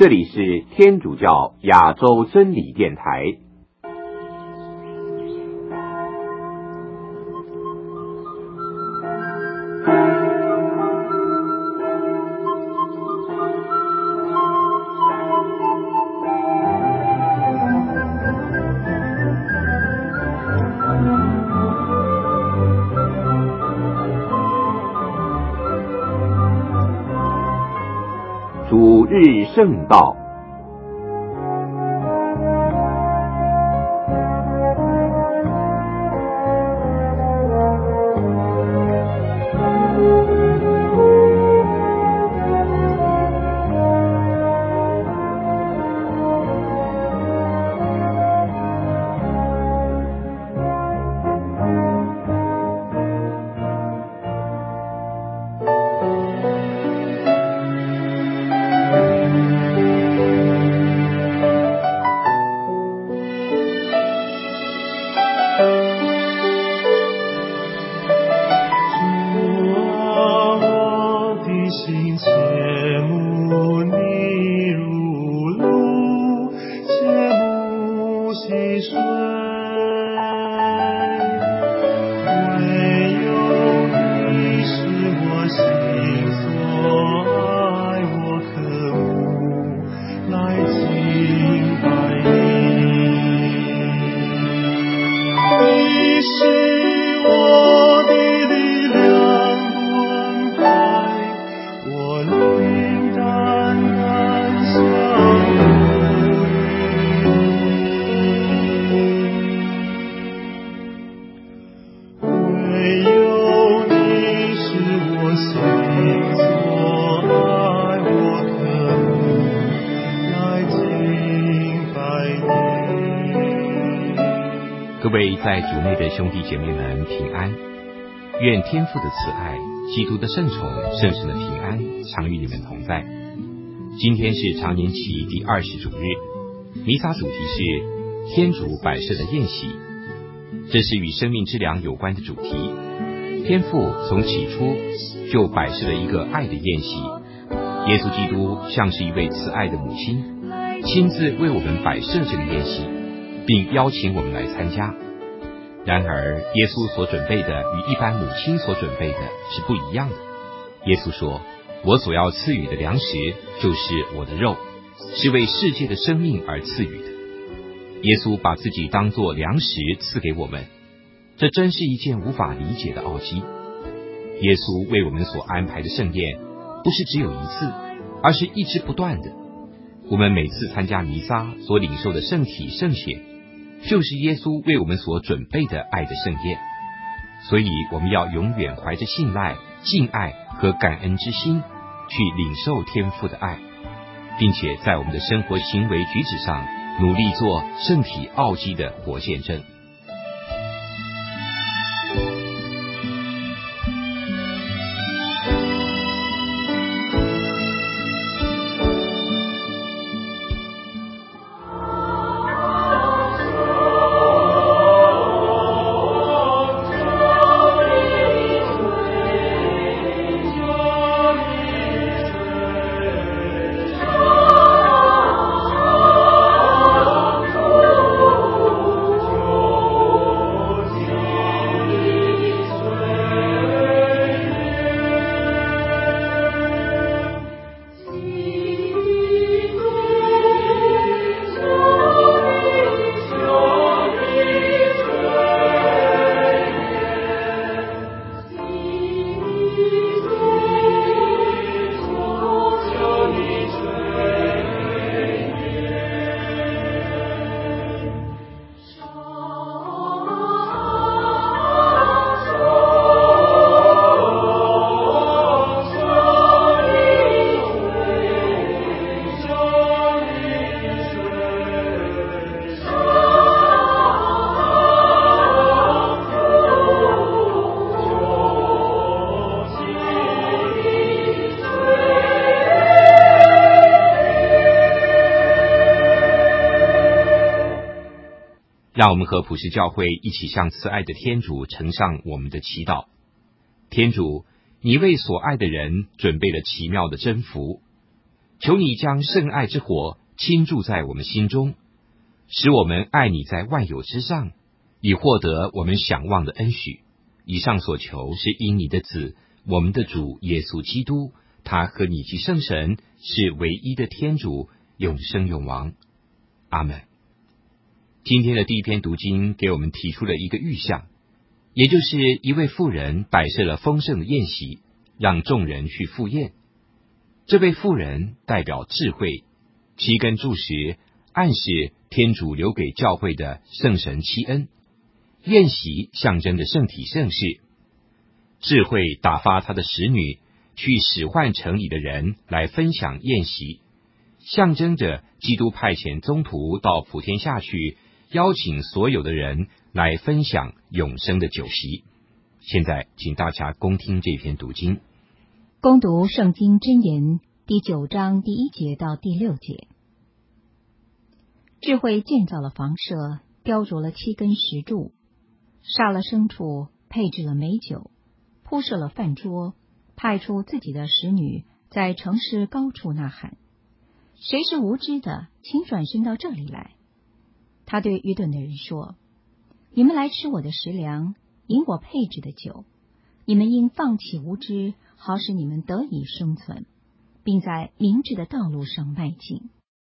这里是天主教亚洲真理电台。主日圣道， 各位在主内的兄弟姐妹们平安，愿天父的慈爱、基督的圣宠、圣神的平安常与你们同在。今天是常年期第20主日，弥撒主题是天主摆设的宴席，这是与生命之粮有关的主题。天父从起初就摆设了一个爱的宴席，耶稣基督像是一位慈爱的母亲，亲自为我们摆设这个宴席，并邀请我们来参加。然而耶稣所准备的与一般母亲所准备的是不一样的。耶稣说，我所要赐予的粮食就是我的肉，是为世界的生命而赐予的。耶稣把自己当作粮食赐给我们，这真是一件无法理解的奥迹。耶稣为我们所安排的盛宴不是只有一次，而是一直不断的。我们每次参加弥撒所领受的圣体圣血，就是耶稣为我们所准备的爱的盛宴。所以我们要永远怀着信赖、敬爱和感恩之心去领受天父的爱，并且在我们的生活行为举止上努力做圣体奥迹的活见证。让我们和普世教会一起向慈爱的天主呈上我们的祈祷。天主，你为所爱的人准备了奇妙的征服， 求你将圣爱之火倾注在我们心中，使我们爱你在万有之上，以获得我们想望的恩许。以上所求是因你的子，我们的主耶稣基督，他和你及圣神是唯一的天主，永生永王。阿们。今天的第一篇读经给我们提出了一个预象，也就是一位妇人摆设了丰盛的宴席，让众人去赴宴。这位妇人代表智慧，7根柱石暗示天主留给教会的圣神7恩。宴席象征着圣体圣事，智慧打发他的使女去使唤城里的人来分享宴席，象征着基督派遣宗徒到普天下去，邀请所有的人来分享永生的酒席。现在请大家恭听这篇读经。 恭读圣经箴言第9章第1节到第6节。智慧建造了房舍，雕琢了7根石柱，杀了牲畜，配置了美酒，铺设了饭桌，派出自己的使女在城市高处呐喊。谁是无知的，请转身到这里来。他对愚钝的人说，你们来吃我的食粮，饮我配置的酒。你们应放弃无知，好使你们得以生存，并在明智的道路上迈进。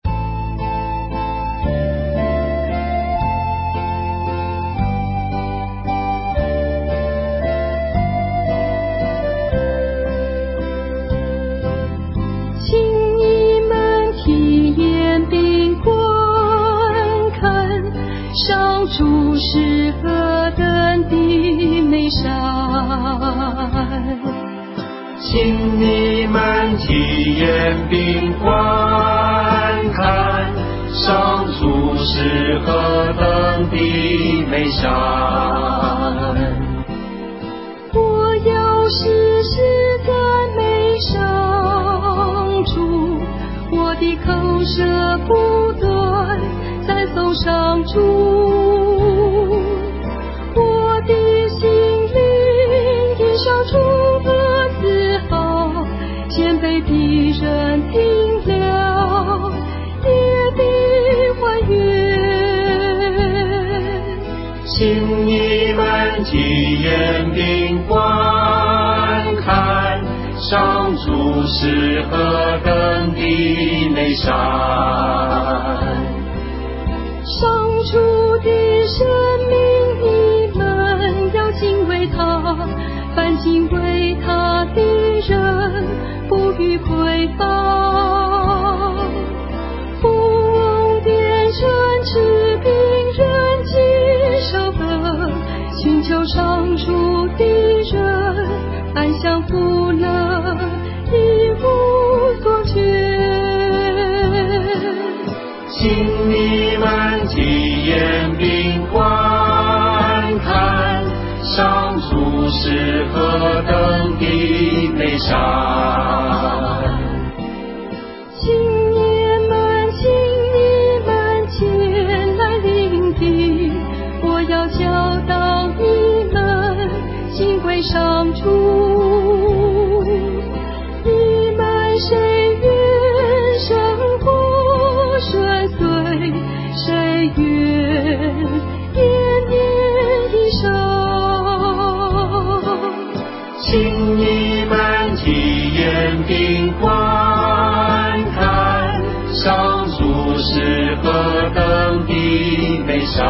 主是何等的美善， 请你们体验并观看，上主是何等的美善。 我要时时赞美上主，我的口舌不断赞颂上主。 请你们体验并观看，上主是何等的美善。 上主的生命，你们要敬畏他，凡敬畏他的人不予匮乏。富翁点神治病人饥少的，寻求上主的人安享福乐，一无所缺。 请你们体验并观看，上主是何等的美善。 请你们前来聆听，我要教导你们敬畏上主。你们谁愿生活顺遂，谁愿延年益寿。 请你们体验并观看，上主是何等的美善。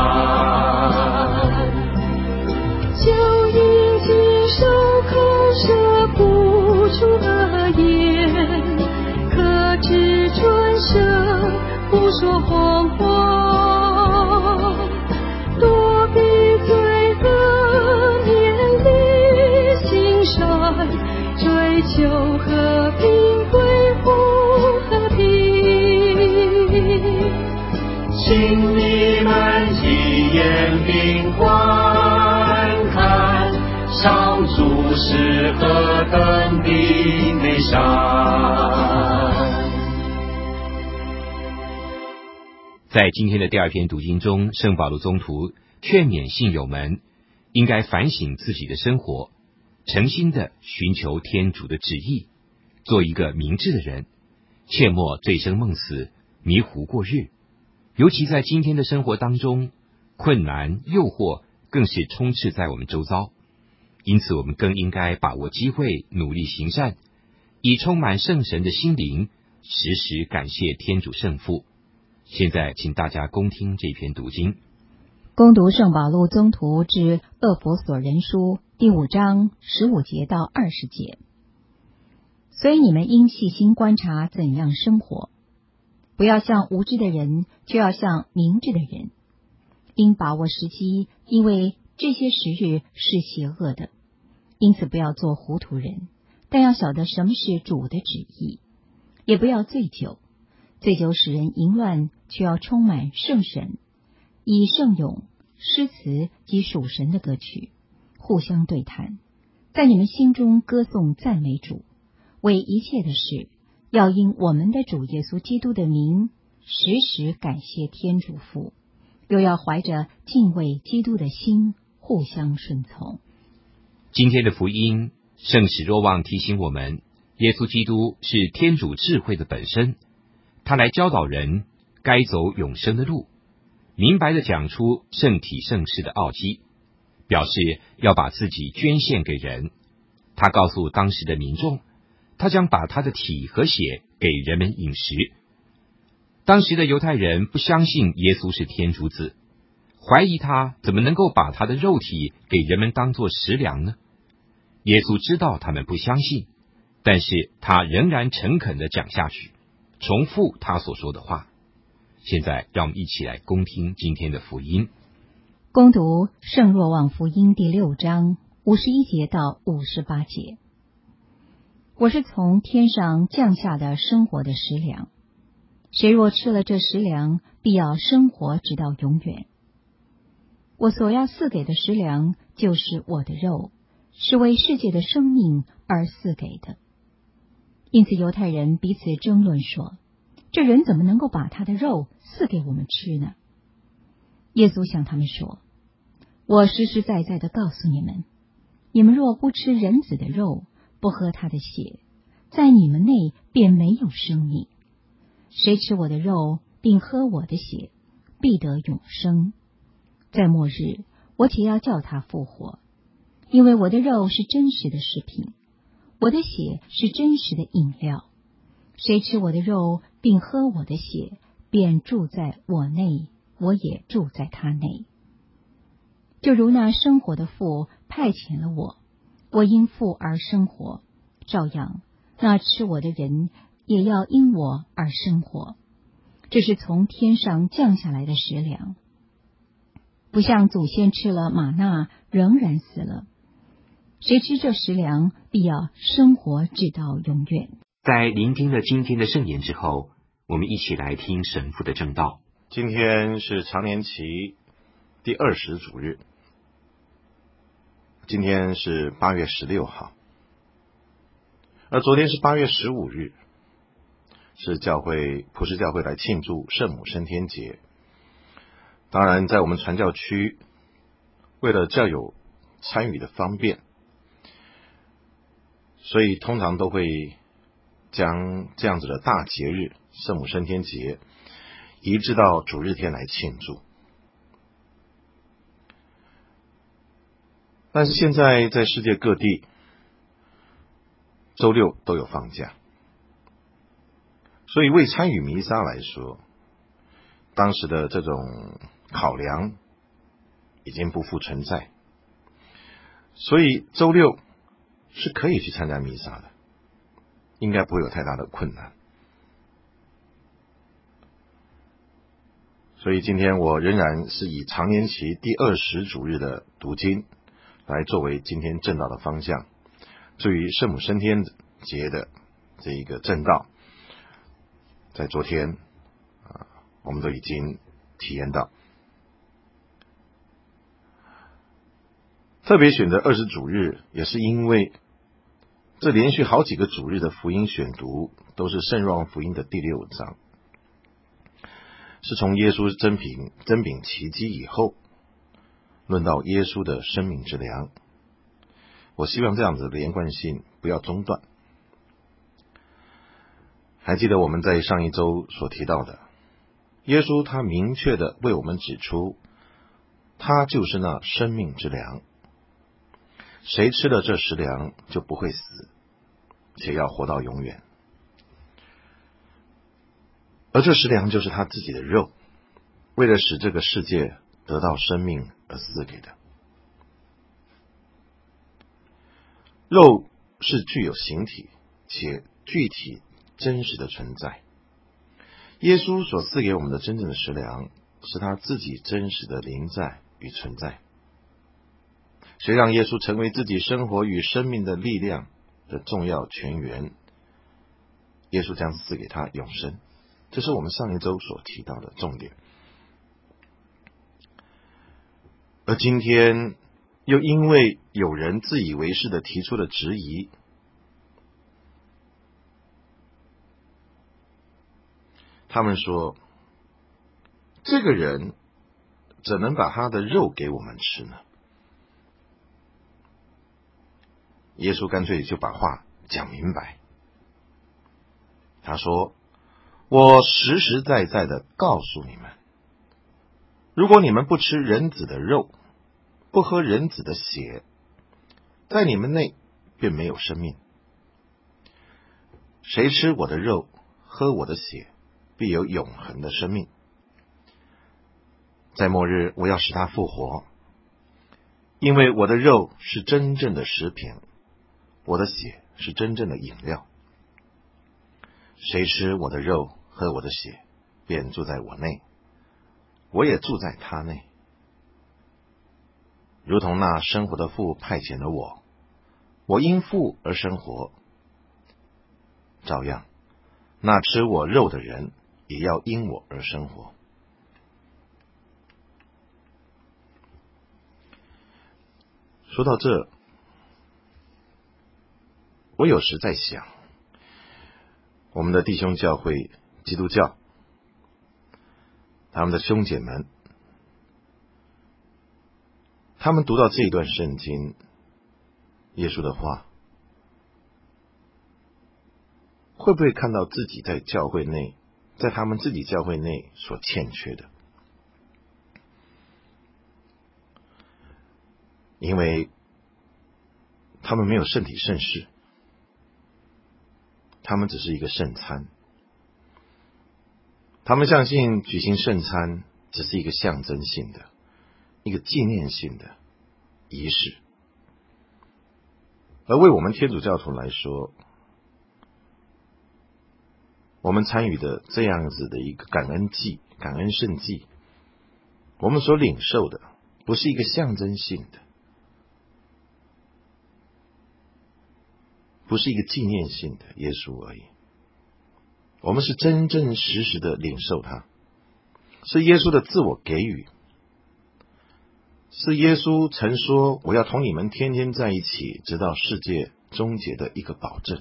就因谨守口舌不出恶言，克制唇舌不说谎话，躲避罪恶，勉励行善，追求和平，维护和平。 请你们体验并观看，上主是何等的美善。 在今天的第2篇读经中，圣保禄宗徒劝勉信友们应该反省自己的生活，诚心的寻求天主的旨意，做一个明智的人， 切莫醉生梦死，迷糊过日。尤其在今天的生活当中，困难、诱惑更是充斥在我们周遭。因此，我们更应该把握机会，努力行善，以充满圣神的心灵，时时感谢天主圣父。现在，请大家恭听这篇读经。 恭读圣保禄宗徒之厄弗所人书第5章15节到20节。所以你们应细心观察怎样生活，不要像无知的人，却要像明智的人。应把握时机，因为这些时日是邪恶的。因此不要做糊涂人，但要晓得什么是主的旨意。也不要醉酒，醉酒使人淫乱，却要充满圣神，以圣咏、诗词及属神的歌曲互相对谈，在你们心中歌颂赞美主。为一切的事，要因我们的主耶稣基督的名，时时感谢天主父，又要怀着敬畏基督的心，互相顺从。 今天的福音，圣使若望提醒我们，耶稣基督是天主智慧的本身，他来教导人该走永生的路，明白地讲出圣体圣事的奥迹，表示要把自己捐献给人。他告诉当时的民众，他将把他的体和血给人们饮食。当时的犹太人不相信耶稣是天主子，怀疑他怎么能够把他的肉体给人们当作食粮呢？耶稣知道他们不相信，但是他仍然诚恳地讲下去，重复他所说的话。现在让我们一起来恭听今天的福音。 恭读圣若望福音第6章51节到58节。我是从天上降下的生活的食粮，谁若吃了这食粮，必要生活直到永远。我所要赐给的食粮，就是我的肉，是为世界的生命而赐给的。因此犹太人彼此争论说，这人怎么能够把他的肉赐给我们吃呢？耶稣向他们说，我实实在在地告诉你们，你们若不吃人子的肉，不喝他的血，在你们内便没有生命。谁吃我的肉，并喝我的血，必得永生。在末日，我且要叫他复活，因为我的肉是真实的食品，我的血是真实的饮料。谁吃我的肉，并喝我的血，便住在我内，我也住在他内。就如那生活的父派遣了我，我因父而生活，照样那吃我的人也要因我而生活。这是从天上降下来的食粮，不像祖先吃了玛纳仍然死了。谁吃这食粮，必要生活直到永远。 在聆听了今天的圣言之后，我们一起来听神父的正道。 今天是常年期第20主日，今天是8月16号，而昨天是8月15日，是普世教会来庆祝圣母升天节。当然在我们传教区，为了较有参与的方便，所以通常都会将这样子的大节日圣母升天节移至到主日天来庆祝。但是现在在世界各地周六都有放假，所以为参与弥撒来说，当时的这种考量已经不复存在，所以周六是可以去参加弥撒的，应该不会有太大的困难。所以今天我仍然是以常年期第20主日的读经来作为今天正道的方向。至于圣母升天节的这一个正道，在昨天我们都已经体验到。特别选择20主日，也是因为这连续好几个主日的福音选读都是圣若望福音的第6章，是从耶稣真饼奇迹以后，论到耶稣的生命之粮。我希望这样子的连贯性不要中断。 还记得我们在上一周所提到的，耶稣他明确的为我们指出，他就是那生命之粮，谁吃了这食粮就不会死，且要活到永远。而这食粮就是他自己的肉，为了使这个世界得到生命而赐给的。肉是具有形体且具体真实的存在，耶稣所赐给我们的真正的食粮是他自己真实的临在与存在。谁让耶稣成为自己生活与生命的力量的重要泉源，耶稣将赐给他永生，这是我们上一周所提到的重点。而今天又因为有人自以为是的提出了质疑，他们说，这个人怎能把他的肉给我们吃呢？耶稣干脆就把话讲明白，他说，我实实在在的告诉你们，如果你们不吃人子的肉，不喝人子的血，在你们内便没有生命。谁吃我的肉，喝我的血，必有永恒的生命。在末日，我要使他复活，因为我的肉是真正的食品，我的血是真正的饮料。谁吃我的肉，喝我的血，便住在我内，我也住在他内。如同那生活的父派遣了我，我因父而生活，照样，那吃我肉的人也要因我而生活。说到这，我有时在想，我们的弟兄教会基督教，他们的兄姐们，他们读到这一段圣经，耶稣的话，会不会看到自己在教会内，在他们自己教会内所欠缺的？因为他们没有圣体圣事，他们只是一个圣餐，他们相信举行圣餐只是一个象征性的、一个纪念性的仪式。而为我们天主教徒来说，我们参与的这样子的一个感恩祭、感恩圣祭，我们所领受的不是一个象征性的，不是一个纪念性的耶稣而已，我们是真真实实的领受它，是耶稣的自我给予，是耶稣曾说我要同你们天天在一起，直到世界终结的一个保证。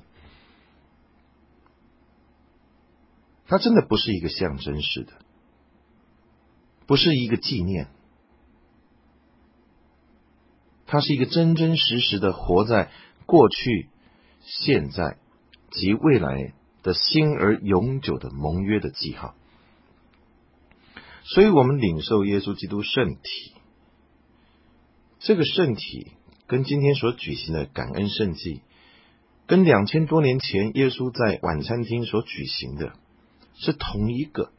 它真的不是一个象征式的，不是一个纪念，它是一个真真实实的活在过去、现在及未来的新而永久的盟约的记号。所以我们领受耶稣基督圣体，这个圣体跟今天所举行的感恩圣祭，跟2000多年前耶稣在晚餐厅所举行的是同一个，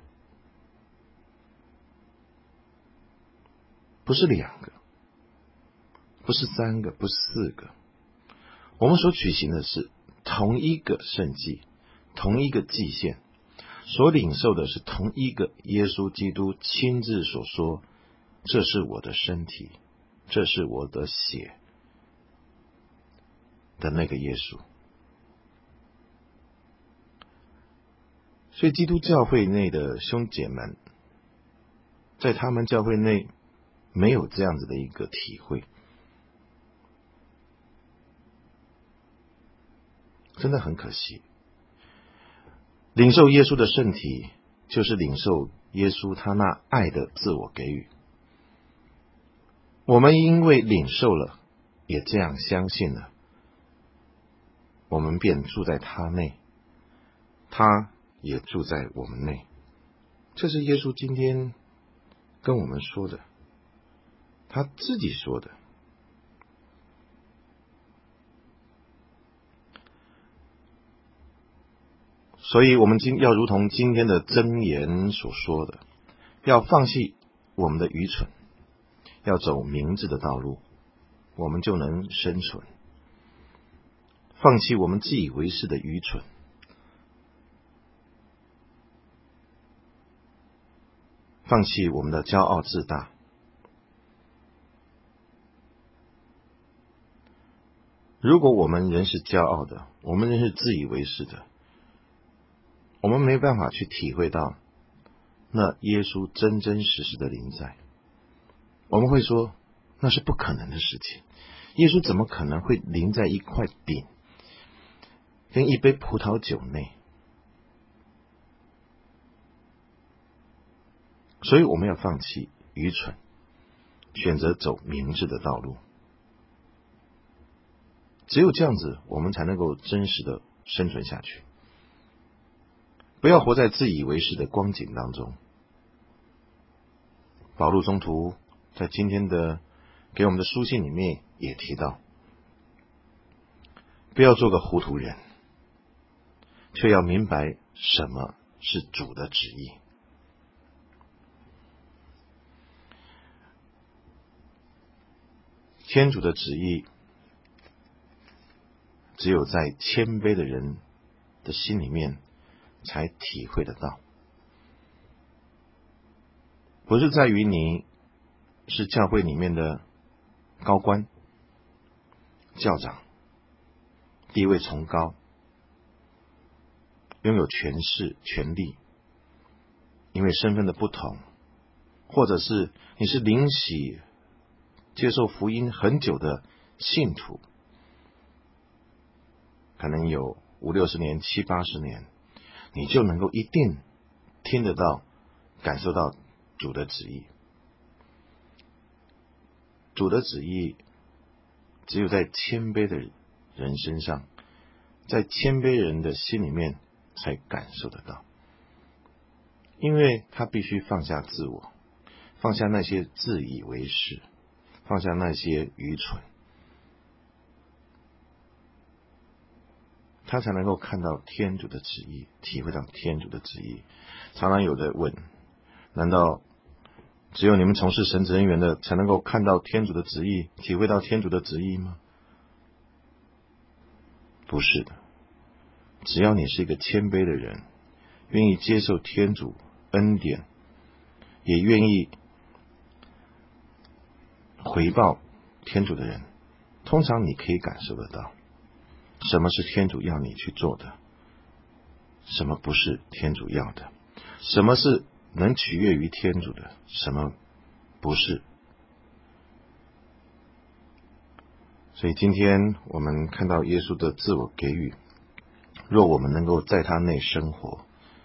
不是2个，不是3个，不是4个，我们所举行的是同一个圣祭，同一个祭献，所领受的是同一个耶稣基督亲自所说，这是我的身体，这是我的血的那个耶稣。所以基督教会内的兄姐们，在他们教会内没有这样子的一个体会，真的很可惜。领受耶稣的圣体，就是领受耶稣他那爱的自我给予。我们因为领受了，也这样相信了，我们便住在他内，他也住在我们内。这是耶稣今天跟我们说的，他自己说的。所以我们要如同今天的箴言所说的，要放弃我们的愚蠢，要走明智的道路，我们就能生存。放弃我们自以为是的愚蠢，放弃我们的骄傲自大。如果我们仍是骄傲的，我们仍是自以为是的，我们没办法去体会到那耶稣真真实实的临在。我们会说那是不可能的事情，耶稣怎么可能会临在一块饼跟一杯葡萄酒内？所以我们要放弃愚蠢，选择走明智的道路。只有这样子，我们才能够真实的生存下去。不要活在自以为是的光景当中。保禄宗徒在今天的给我们的书信里面也提到，不要做个糊涂人，却要明白什么是主的旨意。天主的旨意只有在谦卑的人的心里面才体会得到，不是在于你是教会里面的高官、教长，地位崇高，拥有权势、权力，因为身份的不同，或者是你是领洗接受福音很久的信徒，可能有50-60年、70-80年，你就能够一定听得到、感受到主的旨意。主的旨意只有在谦卑的人身上，在谦卑人的心里面才感受得到，因为他必须放下自我，放下那些自以为是，放下那些愚蠢，他才能够看到天主的旨意，体会到天主的旨意。常常有人问，难道只有你们从事神职人员的才能够看到天主的旨意，体会到天主的旨意吗？不是的，只要你是一个谦卑的人，愿意接受天主恩典，也愿意回报天主的人，通常你可以感受得到什么是天主要你去做的，什么不是天主要的，什么是能取悦于天主的，什么不是。所以今天我们看到耶稣的自我给予，若我们能够在他内生活，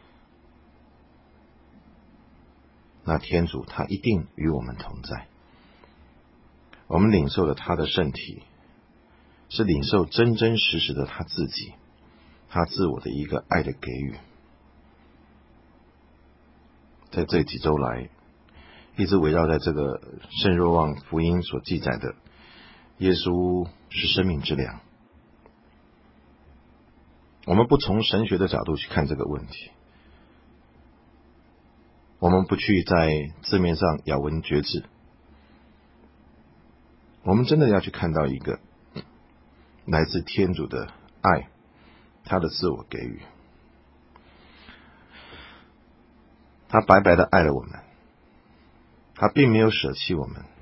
那天主他一定与我们同在。我们领受了他的圣体，是领受真真实实的他自己，他自我的一个爱的给予。在这几周来，一直围绕在这个圣若望福音所记载的耶稣是生命之粮。我们不从神学的角度去看这个问题，我们不去在字面上咬文嚼字，我们真的要去看到一个来自天主的爱，他的自我给予，他白白的爱了我们，他并没有舍弃我们。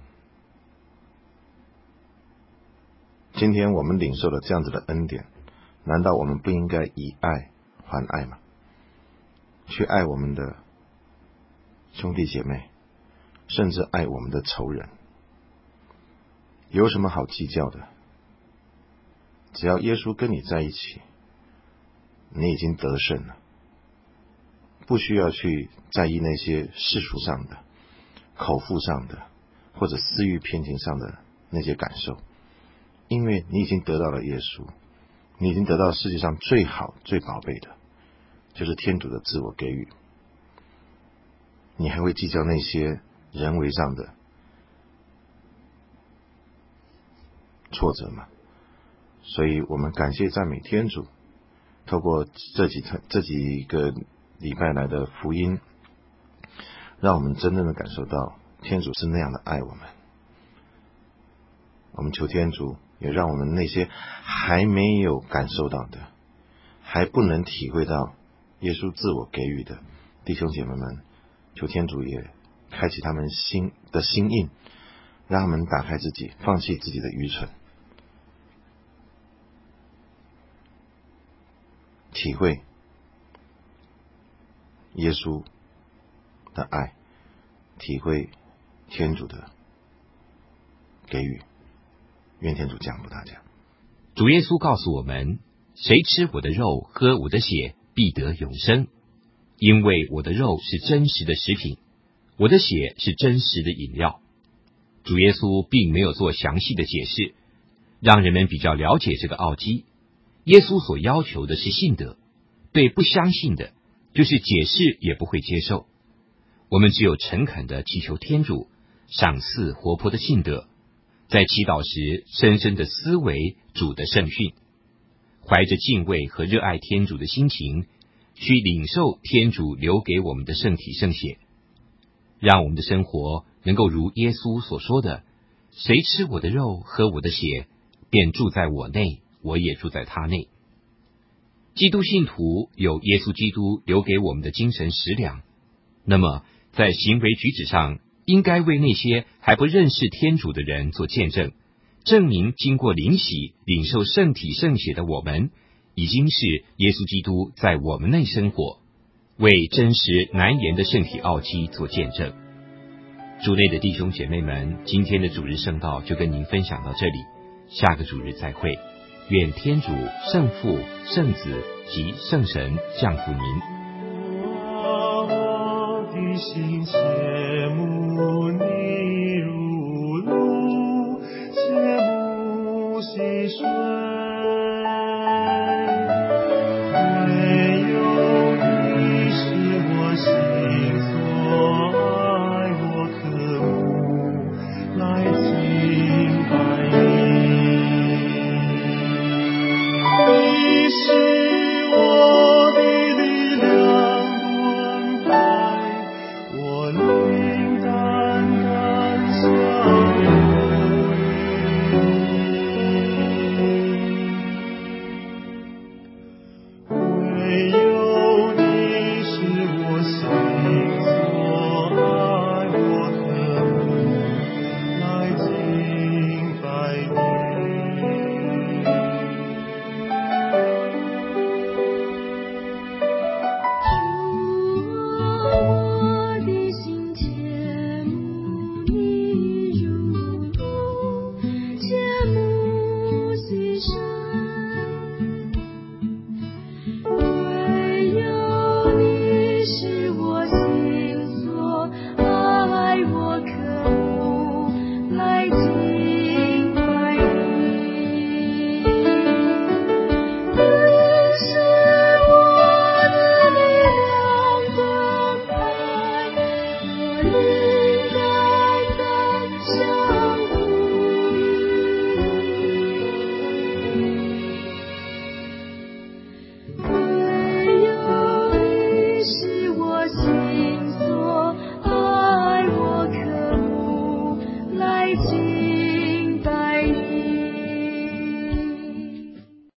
今天我们领受了这样子的恩典，难道我们不应该以爱还爱吗？去爱我们的兄弟姐妹，甚至爱我们的仇人。有什么好计较的？只要耶稣跟你在一起，你已经得胜了，不需要去在意那些世俗上的、口腹上的，或者私欲偏情上的那些感受，因为你已经得到了耶稣，你已经得到世界上最好最宝贝的， 就是天主的自我给予。你还会计较那些人为上的挫折吗？所以我们感谢赞美天主，透过这几个礼拜来的福音，让我们真正的感受到天主是那样的爱我们。我们求天主也让我们那些还没有感受到的，还不能体会到耶稣自我给予的弟兄姐妹们，求天主也开启他们心的心印，让他们打开自己，放弃自己的愚蠢，体会耶稣的爱，体会天主的给予。愿天主降福大家。 主耶稣告诉我们，谁吃我的肉，喝我的血，必得永生。因为我的肉是真实的食品，我的血是真实的饮料。主耶稣并没有做详细的解释，让人们比较了解这个奥迹。耶稣所要求的是信德，对不相信的，就是解释也不会接受。我们只有诚恳地祈求天主赏赐活泼的信德，在祈祷时深深地思维主的圣训，怀着敬畏和热爱天主的心情，去领受天主留给我们的圣体圣血，让我们的生活能够如耶稣所说的，谁吃我的肉，喝我的血，便住在我内，我也住在他内。基督信徒有耶稣基督留给我们的精神食粮，那么在行为举止上，应该为那些还不认识天主的人做见证，证明经过灵洗领受圣体圣血的我们，已经是耶稣基督在我们内生活，为真实难言的圣体奥迹做见证。主内的弟兄姐妹们，今天的主日圣道就跟您分享到这里，下个主日再会。愿天主圣父、圣子及圣神降福您。 我的心切